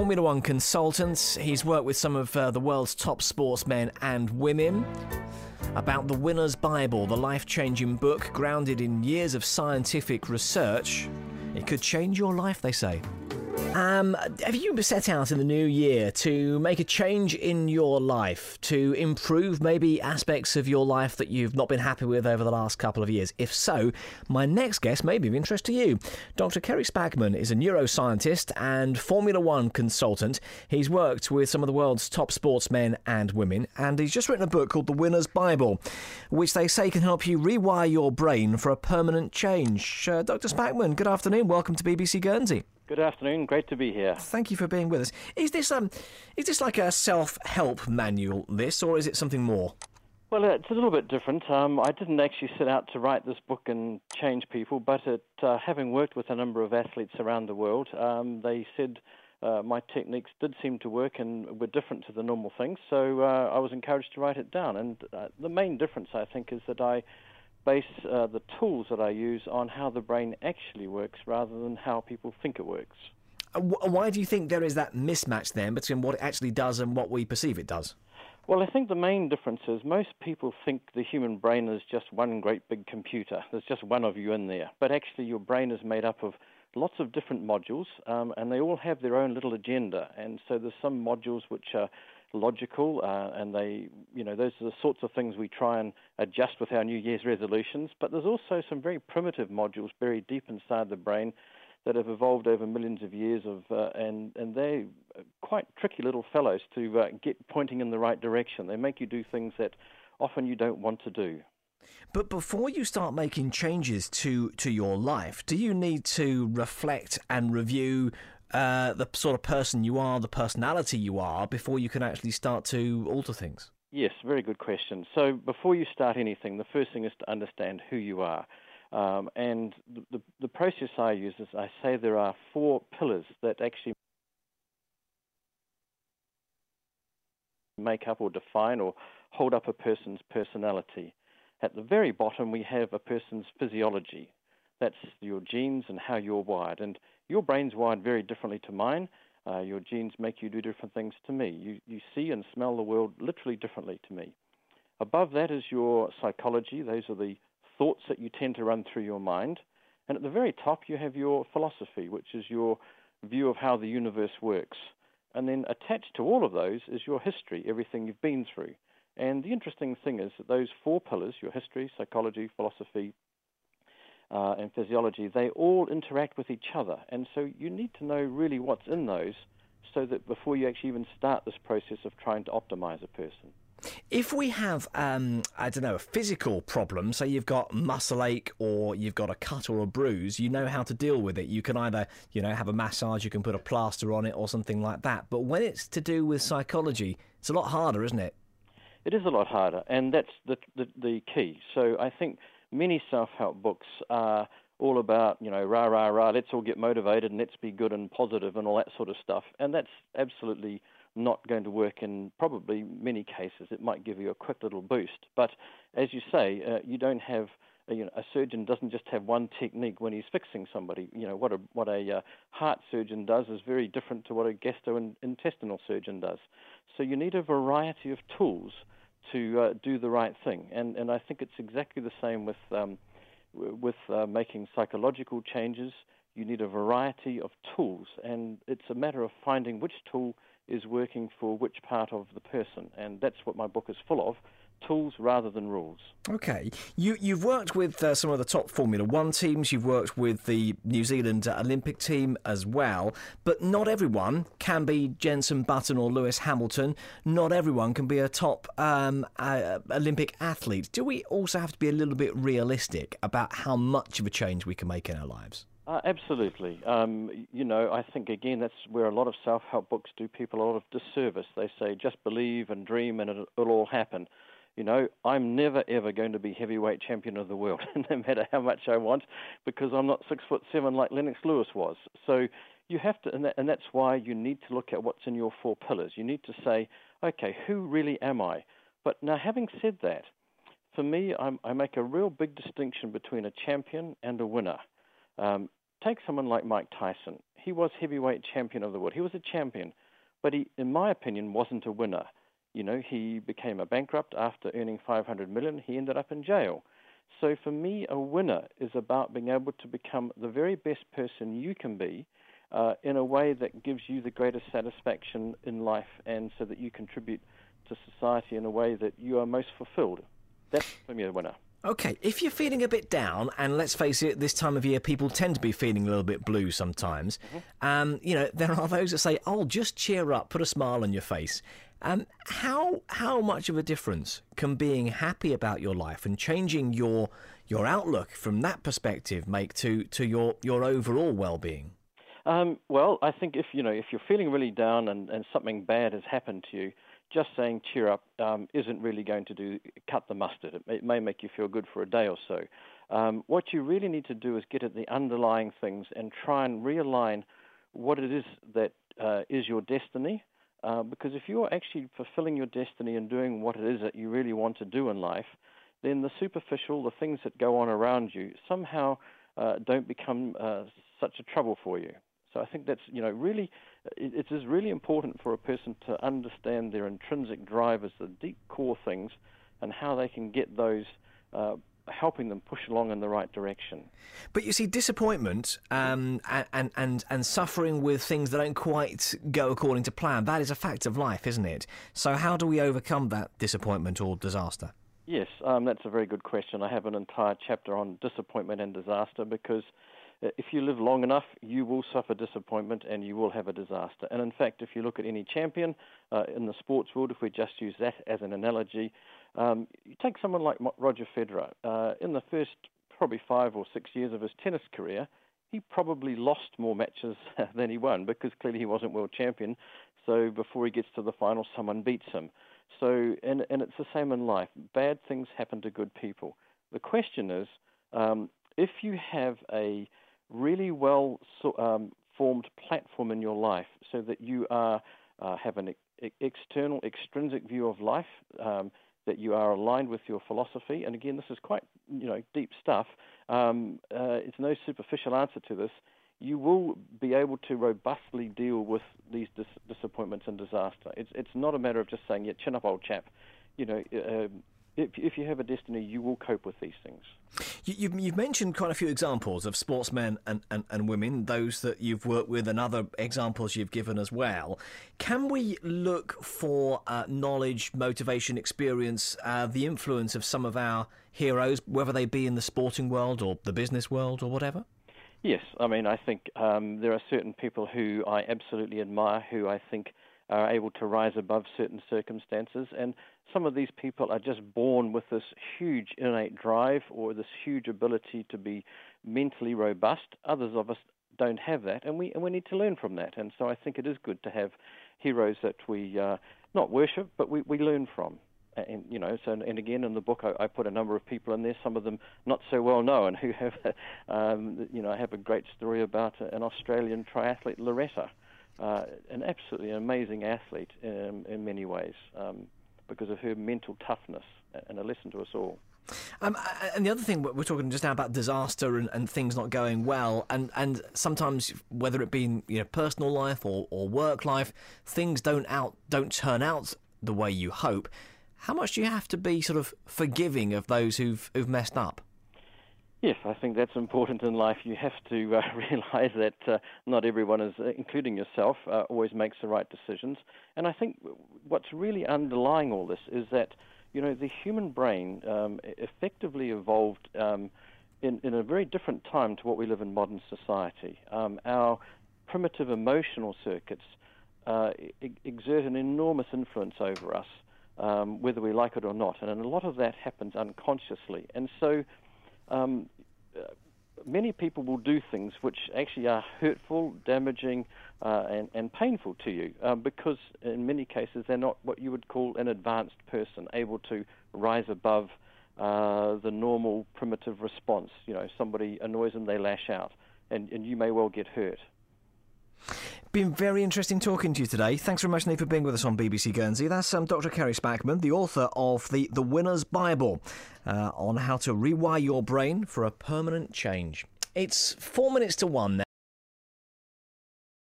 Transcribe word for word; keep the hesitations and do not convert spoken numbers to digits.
Formula One consultant. He's worked with some of uh, the world's top sportsmen and women. About the Winner's Bible, the life-changing book grounded in years of scientific research. It could change your life, they say. Um, have you set out in the new year to make a change in your life, to improve maybe aspects of your life that you've not been happy with over the last couple of years? If so, my next guest may be of interest to you. Doctor Kerry Spackman is a neuroscientist and Formula One consultant. He's worked with some of the world's top sportsmen and women, and he's just written a book called The Winner's Bible, which they say can help you rewire your brain for a permanent change. Uh, Doctor Spackman, good afternoon. Welcome to B B C Guernsey. Good afternoon. Great to be here. Thank you for being with us. Is this um, is this like a self-help manual, this, or is it something more? Well, it's a little bit different. Um, I didn't actually set out to write this book and change people, but it, uh, having worked with a number of athletes around the world, um, they said uh, my techniques did seem to work and were different to the normal things, so uh, I was encouraged to write it down. And uh, the main difference, I think, is that I base uh, the tools that I use on how the brain actually works rather than how people think it works. Why do you think there is that mismatch then between what it actually does and what we perceive it does? Well, I think the main difference is most people think the human brain is just one great big computer. There's just one of you in there. But actually your brain is made up of lots of different modules, um, and they all have their own little agenda. And so there's some modules which are logical, uh, and they, you know, those are the sorts of things we try and adjust with our New Year's resolutions. But there's also some very primitive modules buried deep inside the brain that have evolved over millions of years of, uh, and and they're quite tricky little fellows to uh, get pointing in the right direction. They make you do things that often you don't want to do. But before you start making changes to to your life, do you need to reflect and review Uh, the sort of person you are, the personality you are, before you can actually start to alter things? Yes, very good question. So before you start anything, the first thing is to understand who you are. Um, and the, the, the process I use is I say there are four pillars that actually make up or define or hold up a person's personality. At the very bottom, we have a person's physiology. That's your genes and how you're wired. And your brain's wired very differently to mine. Uh, your genes make you do different things to me. You, you see and smell the world literally differently to me. Above that is your psychology. Those are the thoughts that you tend to run through your mind. And at the very top, you have your philosophy, which is your view of how the universe works. And then attached to all of those is your history, everything you've been through. And the interesting thing is that those four pillars, your history, psychology, philosophy, Uh, and physiology, they all interact with each other. And so you need to know really what's in those so that before you actually even start this process of trying to optimize a person. If we have, um, I don't know, a physical problem, say you've got muscle ache or you've got a cut or a bruise, you know how to deal with it. You can either, you know, have a massage, you can put a plaster on it or something like that. But when it's to do with psychology, it's a lot harder, isn't it? It is a lot harder, and that's the, the, the key. So I think many self-help books are all about, you know, rah, rah, rah, let's all get motivated and let's be good and positive and all that sort of stuff. And that's absolutely not going to work in probably many cases. It might give you a quick little boost. But as you say, uh, you don't have, uh, you know, a surgeon doesn't just have one technique when he's fixing somebody. You know, what a, what a uh, heart surgeon does is very different to what a gastrointestinal surgeon does. So you need a variety of tools to uh, do the right thing. And and I think it's exactly the same with um, w- with uh, making psychological changes. You need a variety of tools, and it's a matter of finding which tool is working for which part of the person. And that's what my book is full of, tools rather than rules. Okay. You, you've worked with uh, some of the top Formula One teams, you've worked with the New Zealand uh, Olympic team as well, but not everyone can be Jenson Button or Lewis Hamilton. Not everyone can be a top um, uh, Olympic athlete. Do we also have to be a little bit realistic about how much of a change we can make in our lives? Uh, absolutely. Um, you know, I think, again, that's where a lot of self-help books do people a lot of disservice. They say, just believe and dream and it'll, it'll all happen. You know, I'm never, ever going to be heavyweight champion of the world, no matter how much I want, because I'm not six foot seven like Lennox Lewis was. So you have to, and, that, and that's why you need to look at what's in your four pillars. You need to say, okay, who really am I? But now, having said that, for me, I'm, I make a real big distinction between a champion and a winner. Um, take someone like Mike Tyson. he was heavyweight champion of the world. He was a champion, but he, in my opinion, wasn't a winner. You know, he became a bankrupt after earning five hundred million dollars. He ended up in jail. So for me, a winner is about being able to become the very best person you can be uh, in a way that gives you the greatest satisfaction in life, and so that you contribute to society in a way that you are most fulfilled. That's for me a winner. Okay, if you're feeling a bit down, and let's face it, this time of year people tend to be feeling a little bit blue sometimes, mm-hmm. um, you know, there are those that say, oh, just cheer up, put a smile on your face. Um, how how much of a difference can being happy about your life and changing your your outlook from that perspective make to, to your, your overall well-being? Um, well, I think if you know if you're feeling really down and, and something bad has happened to you, just saying cheer up um, isn't really going to do cut the mustard. It, it may make you feel good for a day or so. Um, what you really need to do is get at the underlying things and try and realign what it is that uh, is your destiny. Uh, because if you're actually fulfilling your destiny and doing what it is that you really want to do in life, then the superficial, the things that go on around you, somehow uh, don't become uh, such a trouble for you. So I think that's, you know, really, it, it is really important for a person to understand their intrinsic drivers, the deep core things, and how they can get those uh, helping them push along in the right direction. But you see, disappointment um, and, and, and suffering with things that don't quite go according to plan, that is a fact of life, isn't it? So how do we overcome that disappointment or disaster? Yes, um, that's a very good question. I have an entire chapter on disappointment and disaster, because if you live long enough, you will suffer disappointment and you will have a disaster. And in fact, if you look at any champion uh, in the sports world, if we just use that as an analogy, um, you take someone like Roger Federer. Uh, in the first probably five or six years of his tennis career, he probably lost more matches than he won, because clearly he wasn't world champion. So before he gets to the final, someone beats him. So, and, and it's the same in life. Bad things happen to good people. The question is, um, if you have a really well so, um, formed platform in your life, so that you are uh, have an e- external, extrinsic view of life, um, that you are aligned with your philosophy, and again, this is quite, you know, deep stuff. Um, uh, it's no superficial answer to this. You will be able to robustly deal with these dis- disappointments and disaster. It's it's not a matter of just saying, yeah, chin up, old chap. You know, uh, if, if you have a destiny, you will cope with these things. You, you've, you've mentioned quite a few examples of sportsmen and, and, and women, those that you've worked with and other examples you've given as well. Can we look for uh, knowledge, motivation, experience, uh, the influence of some of our heroes, whether they be in the sporting world or the business world or whatever? Yes, I mean, I think um, there are certain people who I absolutely admire, who I think are able to rise above certain circumstances, and some of these people are just born with this huge innate drive or this huge ability to be mentally robust. Others of us don't have that, and we and we need to learn from that. And so I think it is good to have heroes that we uh, not worship, but we, we learn from. And you know, so and again in the book I, I put a number of people in there, some of them not so well known, who have, um, you know, I have a great story about an Australian triathlete, Loretta, uh, an absolutely amazing athlete in, in many ways, um, because of her mental toughness, and a lesson to us all. Um, and the other thing, we're talking just now about disaster and, and things not going well, and, and sometimes whether it be in, you know, personal life or, or work life, things don't out don't turn out the way you hope. How much do you have to be sort of forgiving of those who've who've messed up? Yes, I think that's important in life. You have to uh, realize that uh, not everyone is, uh, including yourself, uh, always makes the right decisions. And I think what's really underlying all this is that, you know, the human brain um, effectively evolved um, in, in a very different time to what we live in modern society. Um, our primitive emotional circuits uh, e- exert an enormous influence over us, um, whether we like it or not. And a lot of that happens unconsciously. And so Um, uh, many people will do things which actually are hurtful, damaging, uh, and, and painful to you, um, because in many cases they're not what you would call an advanced person, able to rise above uh, the normal primitive response. You know, somebody annoys them, they lash out, and, and you may well get hurt. Been very interesting talking to you today. Thanks very much, Nate, for being with us on B B C Guernsey. That's um, Doctor Kerry Spackman, the author of the The Winner's Bible, uh, on how to rewire your brain for a permanent change. It's four minutes to one now.